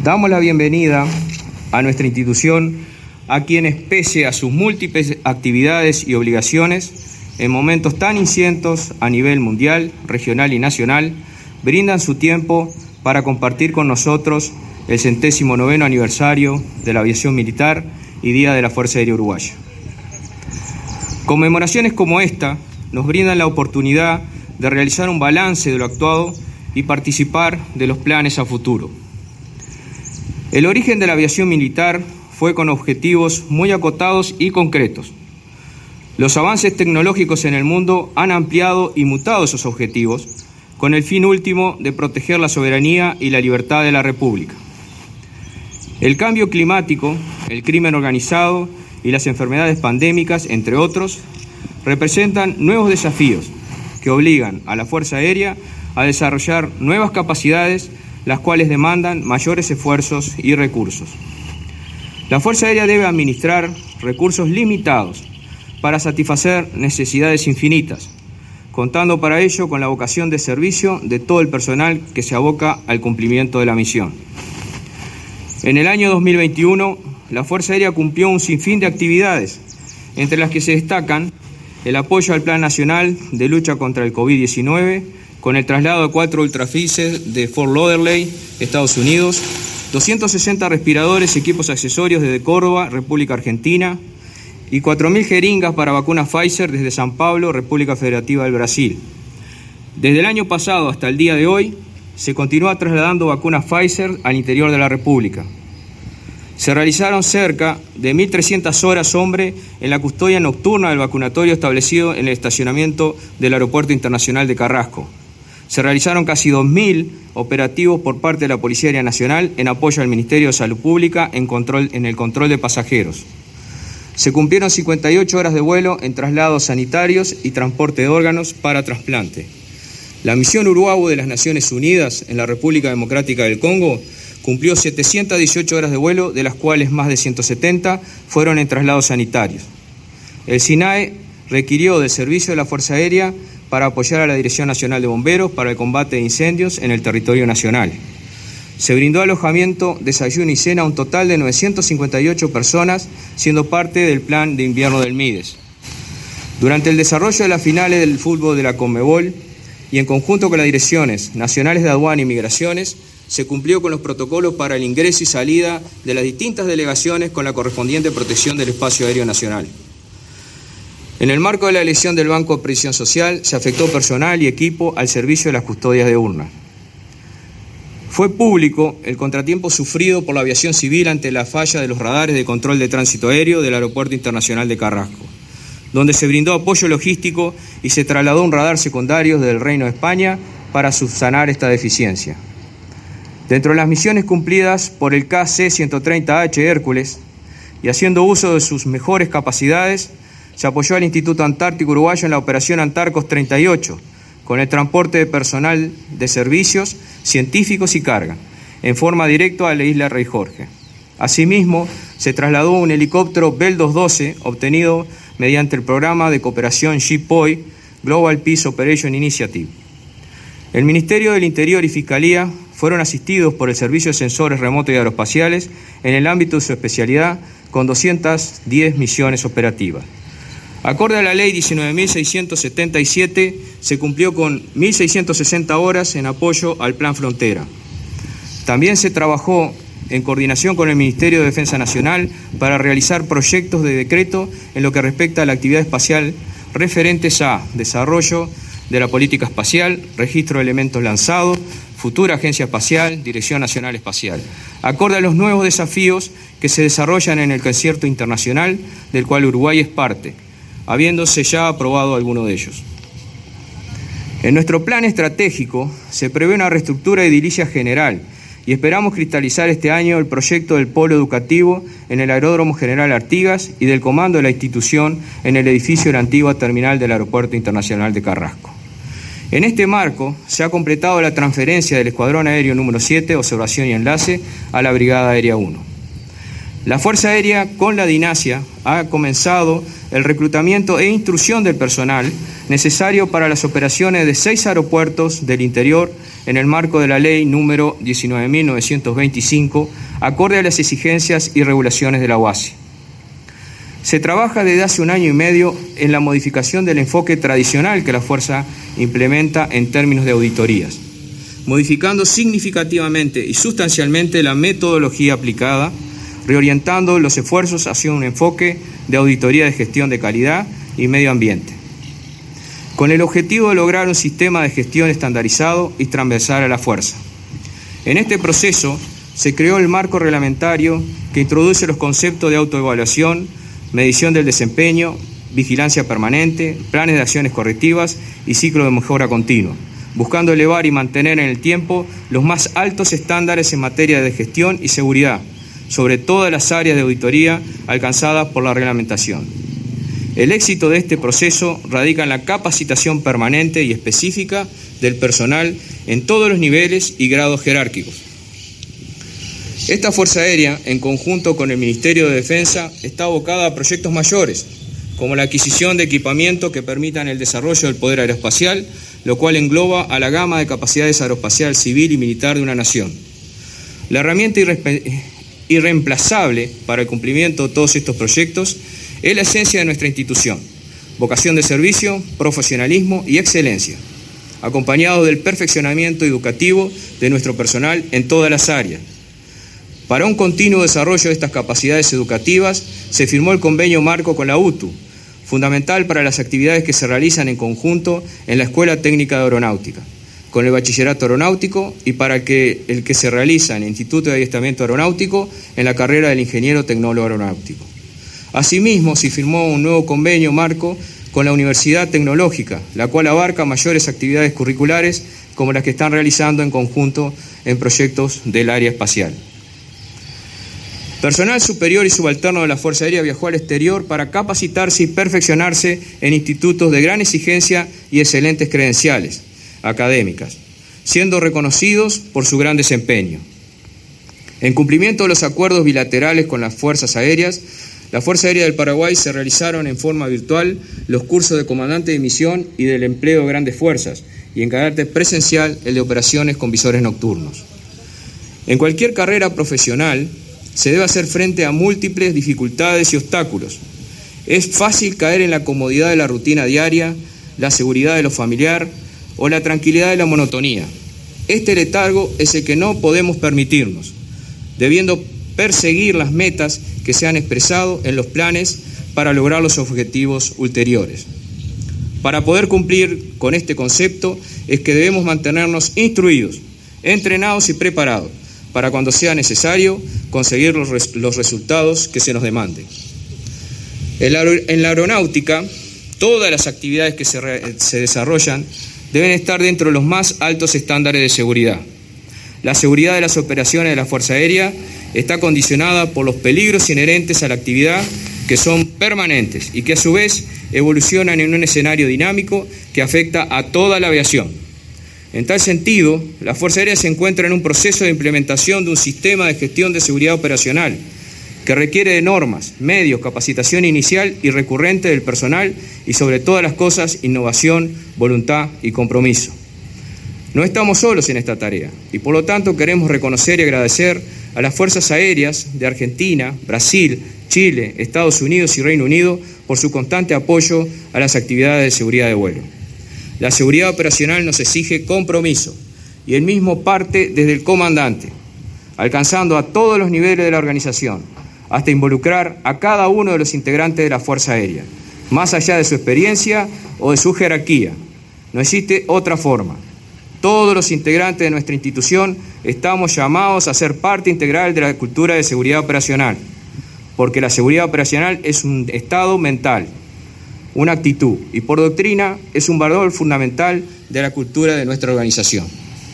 Damos la bienvenida a nuestra institución a quienes, pese a sus múltiples actividades y obligaciones, en momentos tan inciertos a nivel mundial, regional y nacional, brindan su tiempo para compartir con nosotros el 109º aniversario de la aviación militar y Día de la Fuerza Aérea Uruguaya. Conmemoraciones como esta nos brindan la oportunidad de realizar un balance de lo actuado y participar de los planes a futuro. El origen de la aviación militar fue con objetivos muy acotados y concretos. Los avances tecnológicos en el mundo han ampliado y mutado esos objetivos con el fin último de proteger la soberanía y la libertad de la República. El cambio climático, el crimen organizado y las enfermedades pandémicas, entre otros, representan nuevos desafíos que obligan a la Fuerza Aérea a desarrollar nuevas capacidades, las cuales demandan mayores esfuerzos y recursos. La Fuerza Aérea debe administrar recursos limitados para satisfacer necesidades infinitas, contando para ello con la vocación de servicio de todo el personal que se aboca al cumplimiento de la misión. En el año 2021, la Fuerza Aérea cumplió un sinfín de actividades, entre las que se destacan el apoyo al Plan Nacional de Lucha contra el COVID-19, con el traslado de 4 ultrafrices de Fort Lauderdale, Estados Unidos, 260 respiradores y equipos accesorios desde Córdoba, República Argentina, y 4.000 jeringas para vacunas Pfizer desde San Pablo, República Federativa del Brasil. Desde el año pasado hasta el día de hoy, se continúa trasladando vacunas Pfizer al interior de la República. Se realizaron cerca de 1.300 horas hombre en la custodia nocturna del vacunatorio establecido en el estacionamiento del Aeropuerto Internacional de Carrasco. Se realizaron casi 2.000 operativos por parte de la Policía Aérea Nacional en apoyo al Ministerio de Salud Pública en el control de pasajeros. Se cumplieron 58 horas de vuelo en traslados sanitarios y transporte de órganos para trasplante. La misión Uruabu de las Naciones Unidas en la República Democrática del Congo cumplió 718 horas de vuelo, de las cuales más de 170 fueron en traslados sanitarios. El SINAE requirió del servicio de la Fuerza Aérea para apoyar a la Dirección Nacional de Bomberos para el combate de incendios en el territorio nacional. Se brindó alojamiento, desayuno y cena a un total de 958 personas, siendo parte del plan de invierno del MIDES. Durante el desarrollo de las finales del fútbol de la Conmebol y en conjunto con las direcciones nacionales de aduana y migraciones, se cumplió con los protocolos para el ingreso y salida de las distintas delegaciones con la correspondiente protección del espacio aéreo nacional. En el marco de la elección del Banco de Previsión Social, se afectó personal y equipo al servicio de las custodias de urna. Fue público el contratiempo sufrido por la aviación civil ante la falla de los radares de control de tránsito aéreo del Aeropuerto Internacional de Carrasco, donde se brindó apoyo logístico y se trasladó un radar secundario desde el Reino de España para subsanar esta deficiencia. Dentro de las misiones cumplidas por el KC-130H Hércules y haciendo uso de sus mejores capacidades, se apoyó al Instituto Antártico Uruguayo en la Operación Antarcos 38, con el transporte de personal de servicios, científicos y carga, en forma directa a la isla Rey Jorge. Asimismo, se trasladó un helicóptero Bell 212 obtenido mediante el programa de cooperación GPOI, Global Peace Operation Initiative. El Ministerio del Interior y Fiscalía fueron asistidos por el Servicio de Sensores Remotos y Aeroespaciales en el ámbito de su especialidad con 210 misiones operativas. Acorde a la Ley 19.677, se cumplió con 1.660 horas en apoyo al Plan Frontera. También se trabajó en coordinación con el Ministerio de Defensa Nacional para realizar proyectos de decreto en lo que respecta a la actividad espacial referentes a desarrollo de la política espacial, registro de elementos lanzados, futura agencia espacial, Dirección Nacional Espacial, acorde a los nuevos desafíos que se desarrollan en el concierto internacional del cual Uruguay es parte, habiéndose ya aprobado alguno de ellos. En nuestro plan estratégico se prevé una reestructura edilicia general y esperamos cristalizar este año el proyecto del polo educativo en el Aeródromo General Artigas y del comando de la institución en el edificio de la antigua terminal del Aeropuerto Internacional de Carrasco. En este marco se ha completado la transferencia del Escuadrón Aéreo número 7, Observación y Enlace, a la Brigada Aérea 1. La Fuerza Aérea, con la DINASIA, ha comenzado el reclutamiento e instrucción del personal necesario para las operaciones de 6 aeropuertos del interior en el marco de la Ley número 19.925, acorde a las exigencias y regulaciones de la OASI. Se trabaja desde hace 1 año y medio en la modificación del enfoque tradicional que la Fuerza implementa en términos de auditorías, modificando significativamente y sustancialmente la metodología aplicada, reorientando los esfuerzos hacia un enfoque de auditoría de gestión de calidad y medio ambiente, con el objetivo de lograr un sistema de gestión estandarizado y transversal a la Fuerza. En este proceso se creó el marco reglamentario que introduce los conceptos de autoevaluación, medición del desempeño, vigilancia permanente, planes de acciones correctivas y ciclo de mejora continua, buscando elevar y mantener en el tiempo los más altos estándares en materia de gestión y seguridad sobre todas las áreas de auditoría alcanzadas por la reglamentación. El éxito de este proceso radica en la capacitación permanente y específica del personal en todos los niveles y grados jerárquicos. Esta Fuerza Aérea, en conjunto con el Ministerio de Defensa, está abocada a proyectos mayores, como la adquisición de equipamiento que permitan el desarrollo del poder aeroespacial, lo cual engloba a la gama de capacidades aeroespacial civil y militar de una nación. La herramienta irreemplazable para el cumplimiento de todos estos proyectos es la esencia de nuestra institución: vocación de servicio, profesionalismo y excelencia, acompañado del perfeccionamiento educativo de nuestro personal en todas las áreas. Para un continuo desarrollo de estas capacidades educativas se firmó el convenio marco con la UTU, fundamental para las actividades que se realizan en conjunto en la Escuela Técnica de Aeronáutica, con el Bachillerato Aeronáutico y para el que se realiza en el Instituto de Adiestramiento Aeronáutico en la carrera del Ingeniero Tecnólogo Aeronáutico. Asimismo, se firmó un nuevo convenio marco con la Universidad Tecnológica, la cual abarca mayores actividades curriculares como las que están realizando en conjunto en proyectos del área espacial. Personal superior y subalterno de la Fuerza Aérea viajó al exterior para capacitarse y perfeccionarse en institutos de gran exigencia y excelentes credenciales académicas, siendo reconocidos por su gran desempeño. En cumplimiento de los acuerdos bilaterales con las Fuerzas Aéreas, la Fuerza Aérea del Paraguay se realizaron en forma virtual los cursos de comandante de misión y del empleo de grandes fuerzas, y en carácter presencial el de operaciones con visores nocturnos. En cualquier carrera profesional se debe hacer frente a múltiples dificultades y obstáculos. Es fácil caer en la comodidad de la rutina diaria, la seguridad de lo familiar o la tranquilidad de la monotonía. Este letargo es el que no podemos permitirnos, debiendo perseguir las metas que se han expresado en los planes para lograr los objetivos ulteriores. Para poder cumplir con este concepto es que debemos mantenernos instruidos, entrenados y preparados para cuando sea necesario conseguir los resultados que se nos demanden. En la aeronáutica, todas las actividades que se desarrollan deben estar dentro de los más altos estándares de seguridad. La seguridad de las operaciones de la Fuerza Aérea está condicionada por los peligros inherentes a la actividad, que son permanentes y que a su vez evolucionan en un escenario dinámico que afecta a toda la aviación. En tal sentido, la Fuerza Aérea se encuentra en un proceso de implementación de un sistema de gestión de seguridad operacional que requiere de normas, medios, capacitación inicial y recurrente del personal y, sobre todas las cosas, innovación, voluntad y compromiso. No estamos solos en esta tarea y, por lo tanto, queremos reconocer y agradecer a las Fuerzas Aéreas de Argentina, Brasil, Chile, Estados Unidos y Reino Unido por su constante apoyo a las actividades de seguridad de vuelo. La seguridad operacional nos exige compromiso y el mismo parte desde el comandante, alcanzando a todos los niveles de la organización, hasta involucrar a cada uno de los integrantes de la Fuerza Aérea, más allá de su experiencia o de su jerarquía. No existe otra forma. Todos los integrantes de nuestra institución estamos llamados a ser parte integral de la cultura de seguridad operacional, porque la seguridad operacional es un estado mental, una actitud, y por doctrina es un valor fundamental de la cultura de nuestra organización.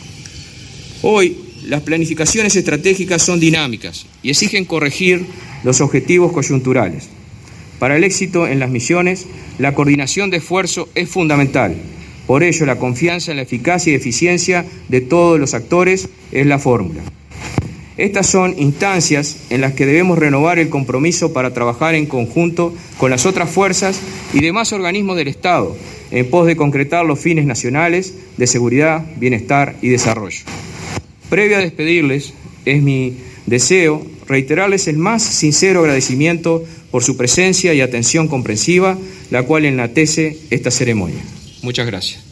Hoy, las planificaciones estratégicas son dinámicas y exigen corregir los objetivos coyunturales. Para el éxito en las misiones, la coordinación de esfuerzo es fundamental. Por ello, la confianza en la eficacia y eficiencia de todos los actores es la fórmula. Estas son instancias en las que debemos renovar el compromiso para trabajar en conjunto con las otras fuerzas y demás organismos del Estado en pos de concretar los fines nacionales de seguridad, bienestar y desarrollo. Previo a despedirles, es mi deseo reiterarles el más sincero agradecimiento por su presencia y atención comprensiva, la cual enaltece esta ceremonia. Muchas gracias.